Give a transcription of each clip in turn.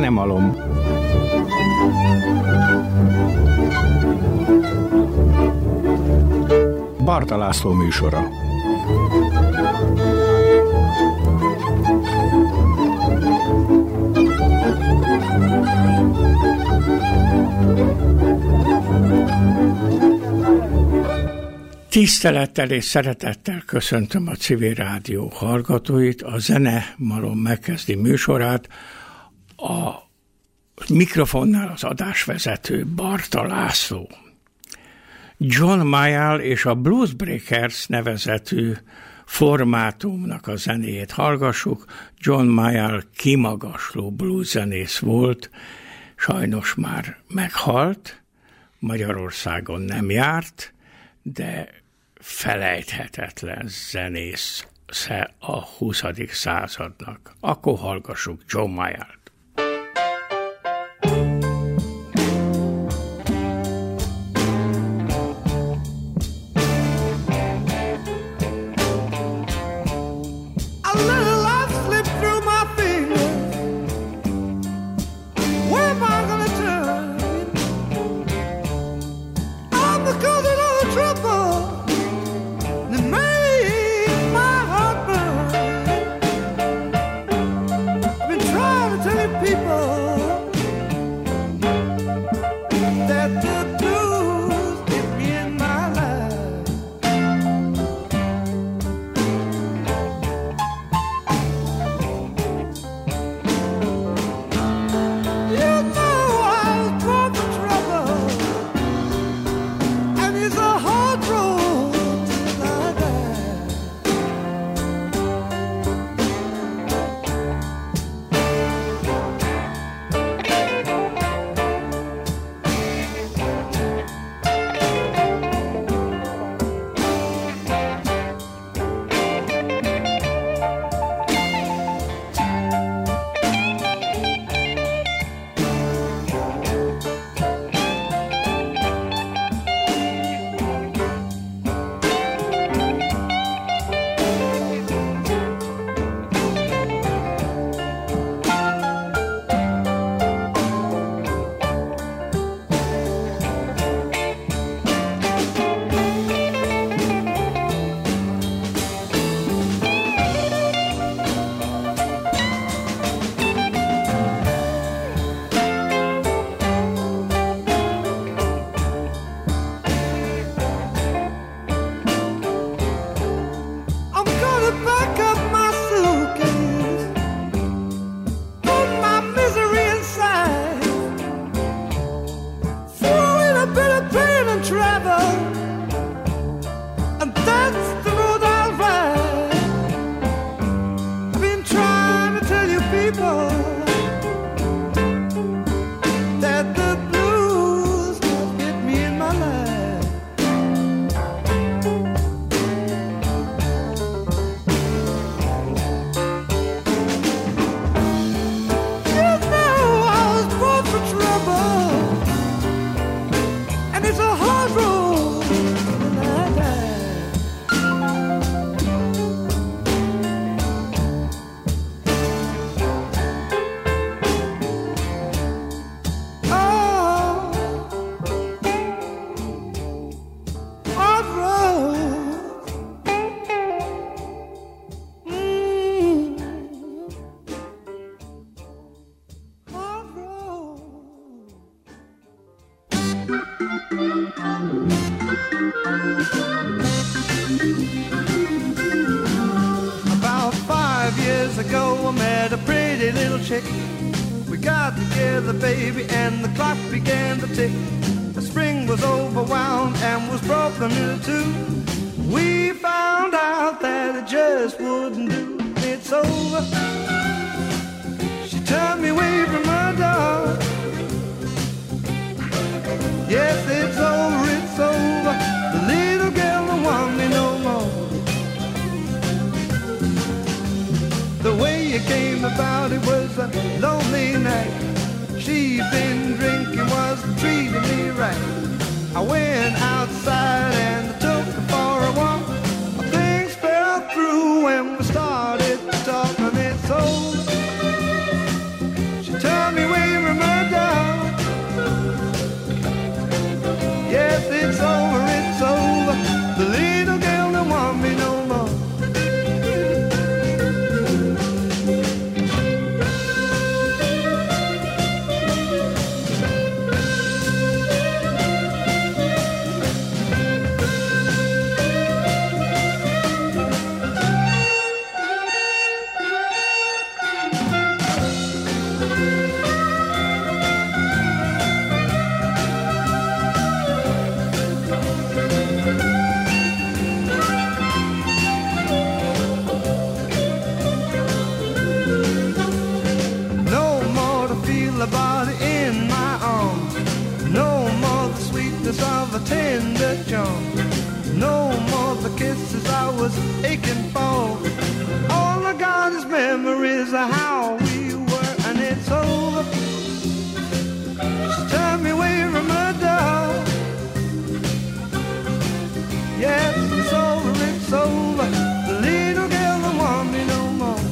Zenemalom. Barta László műsora. Tisztelettel és szeretettel köszöntöm a Civil Rádió hallgatóit, a Zenemalom megkezdi műsorát. A mikrofonnál az adásvezető Barta László. John Mayall és a Blues Breakers nevezetű formátumnak a zenéjét hallgassuk. John Mayall kimagasló blueszenész volt, sajnos már meghalt, Magyarországon nem járt, de felejthetetlen zenésze a 20. századnak. Akkor hallgassuk John Mayallt. We got together, baby, and the clock began to tick. The spring was overwound and was broken in two. We found out that it just wouldn't do. It's over. She turned me away from her door. Yes, it's over, it's over. The little girl don't want me no more. The way you came about it was a lonely night. She'd been drinking, wasn't treating me right. I went outside and I took her for a walk. Things fell through when we started to talk, and it's over. She turned me away it's over, it's over. The little girl don't want me no more. Of a tender charm. No more the kisses I was aching for. All I got is memories of how we were, and it's over. She turned me away from her door. Yes, it's over, it's over. The little girl don't want me no more.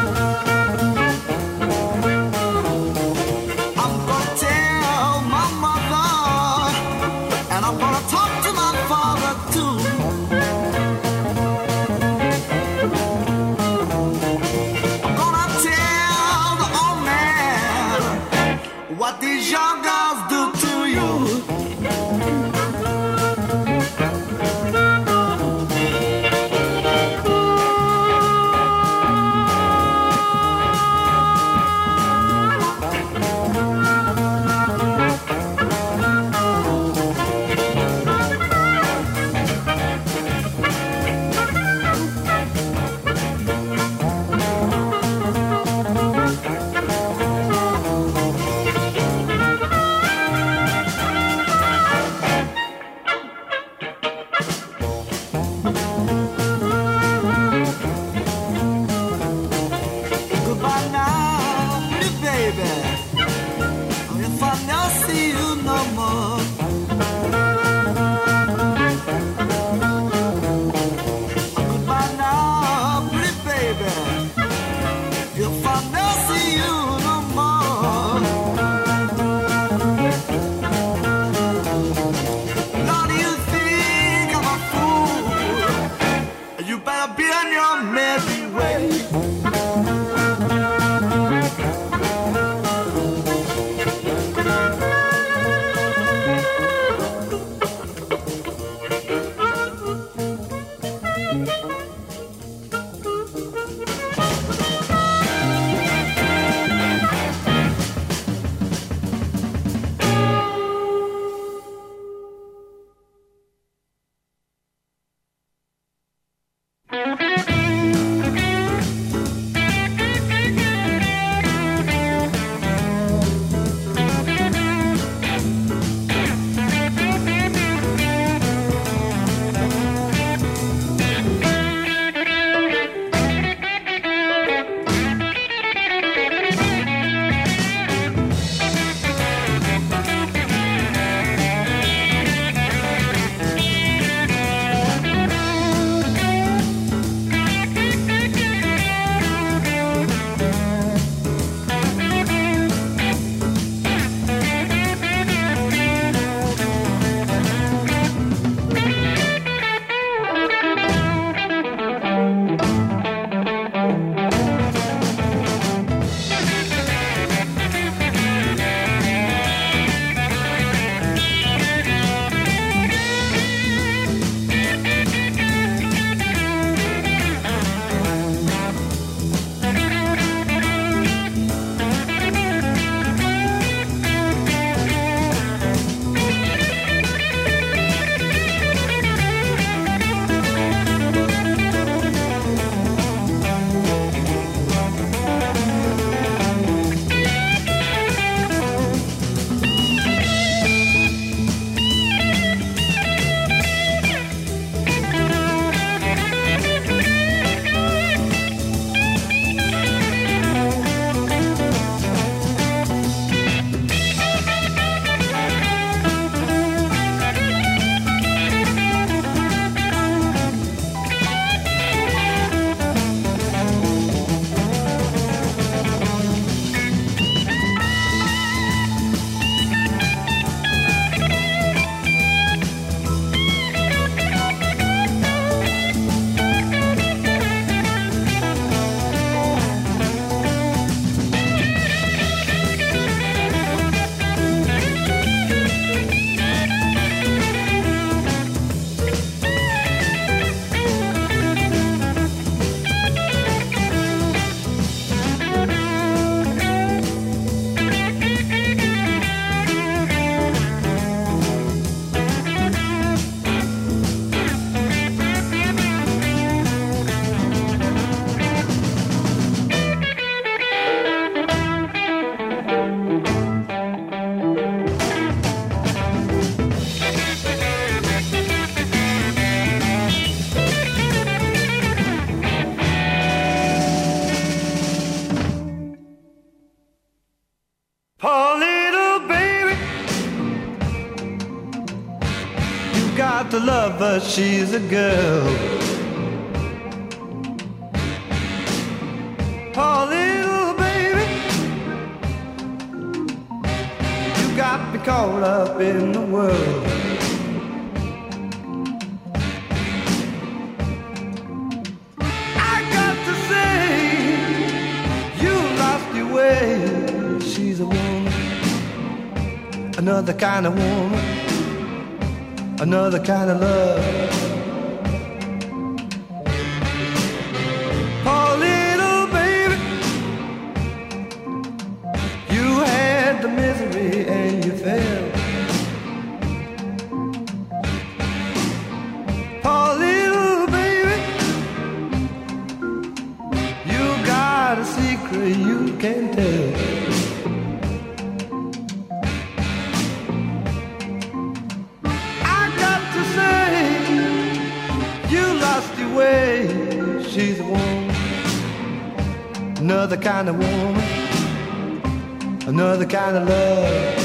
I'm gonna tell my mama. got to love her, she's a girl. Oh, little baby, you got me caught up in the world. I got to say, you lost your way. She's a woman, another kind of woman, another kind of love. Oh, little baby, you had the misery and you fell. Oh, little baby, you got a secret you can't tell. She's a woman, another kind of woman, another kind of love.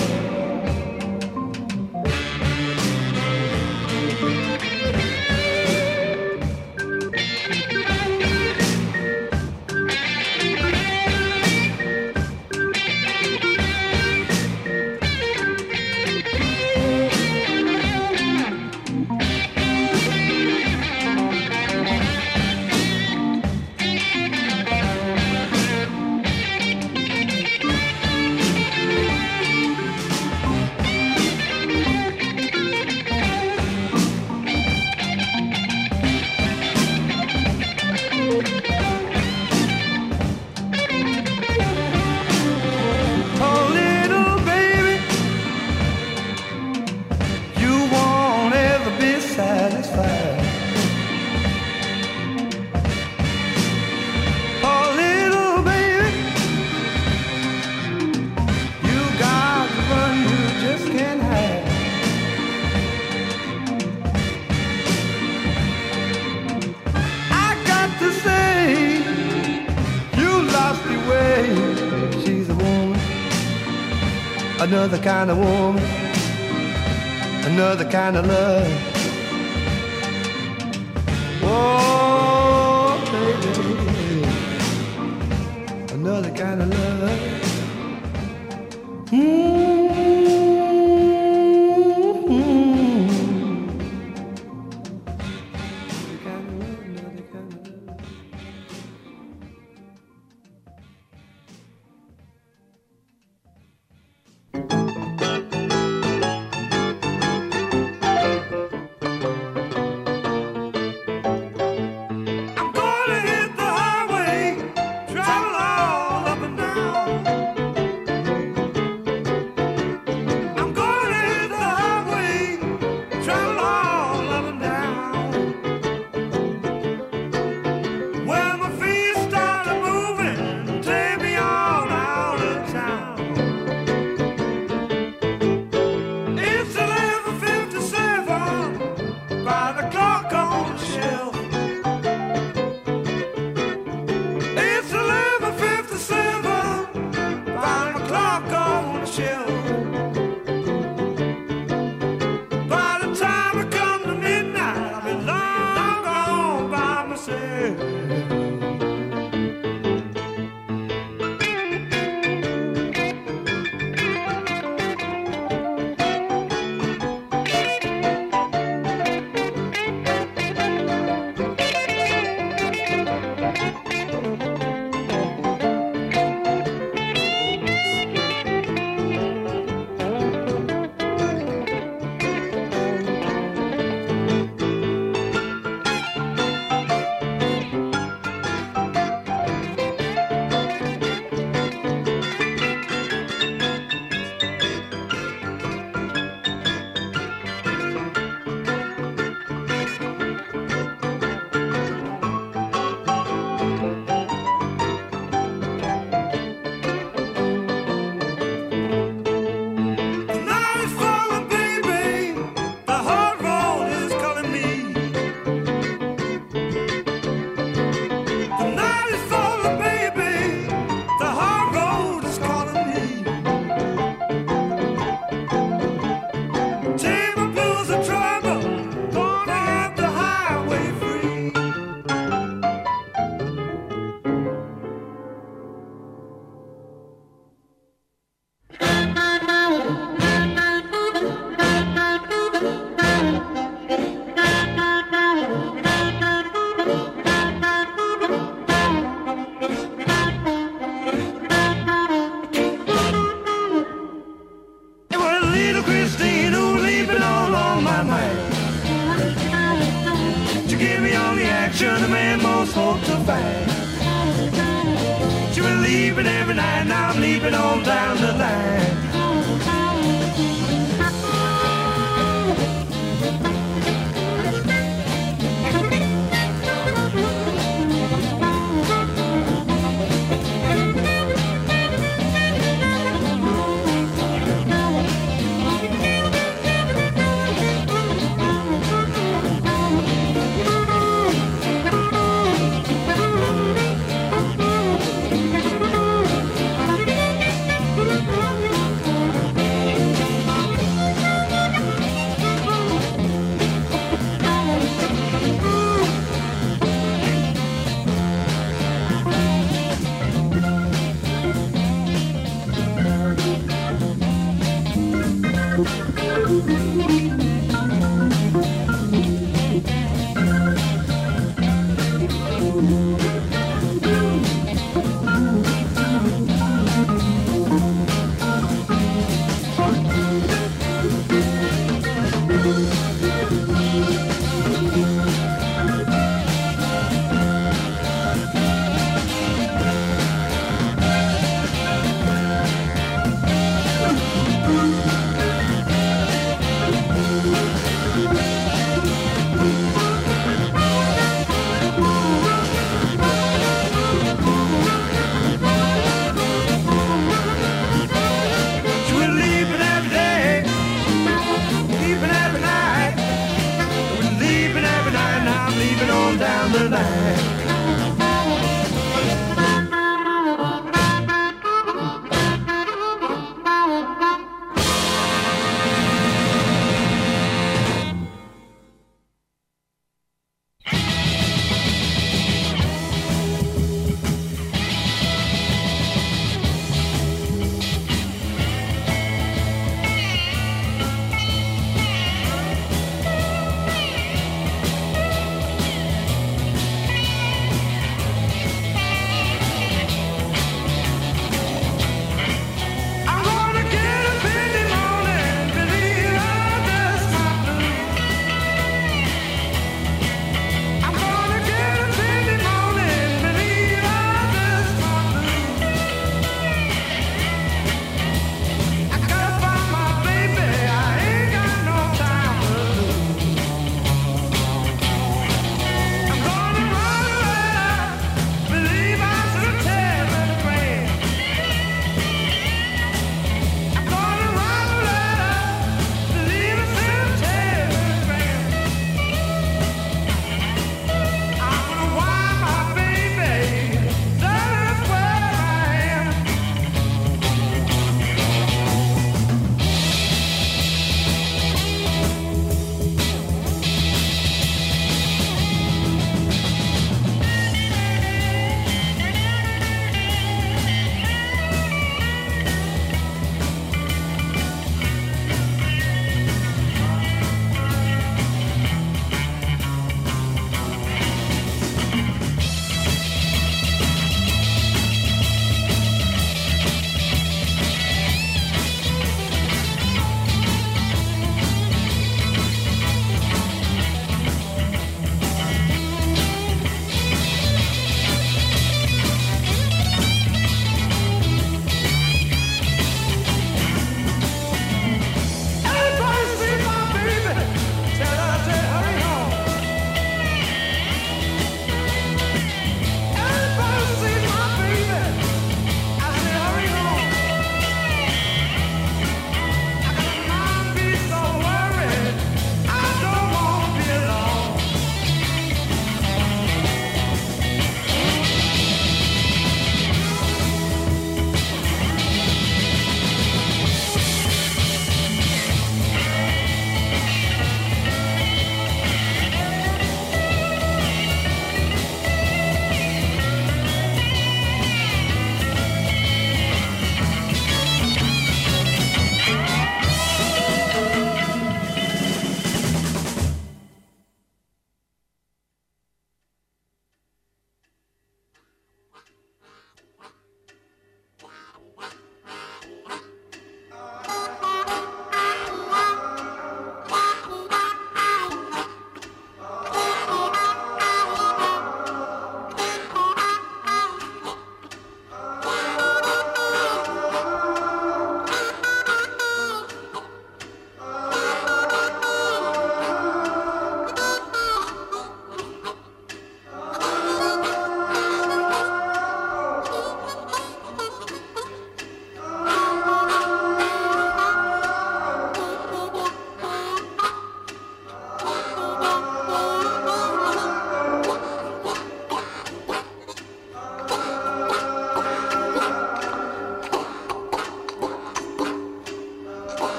Another kind of woman, another kind of love. Oh, baby, another kind of love. give me all the action a man most hoped to find. You were leaving every night, now I'm leaving on down the line.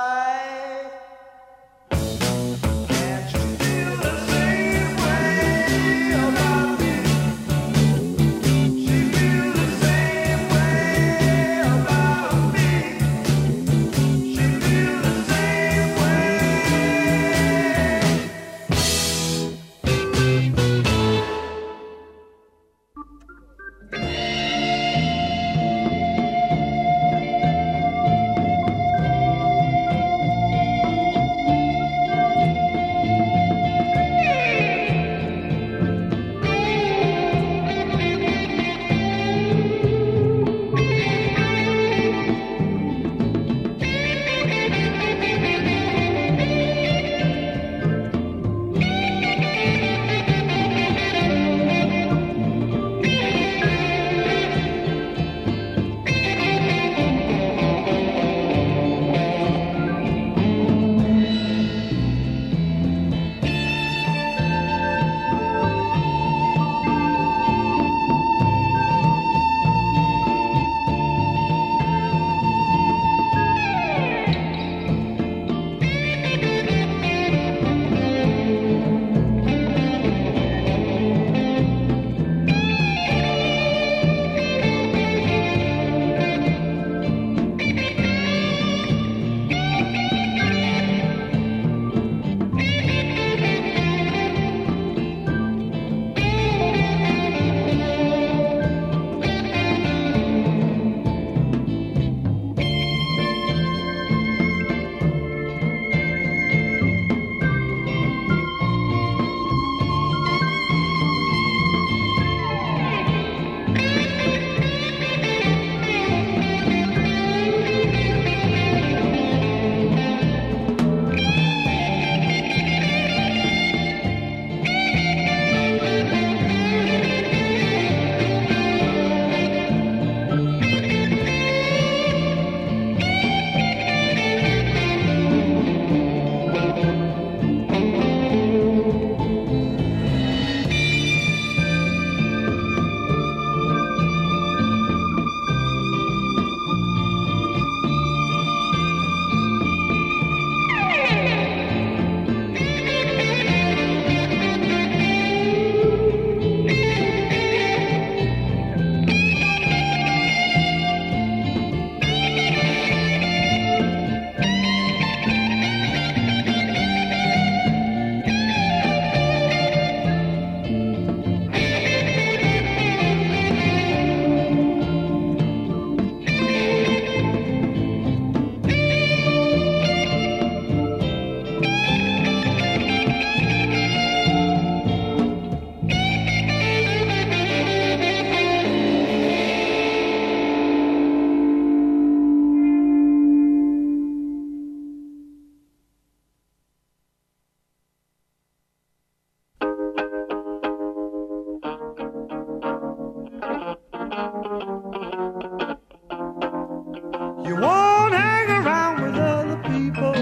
You won't hang around with other people.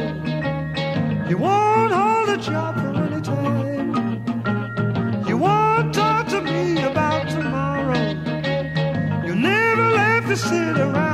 You won't hold a job for any time. You won't talk to me about tomorrow. You never left to sit around.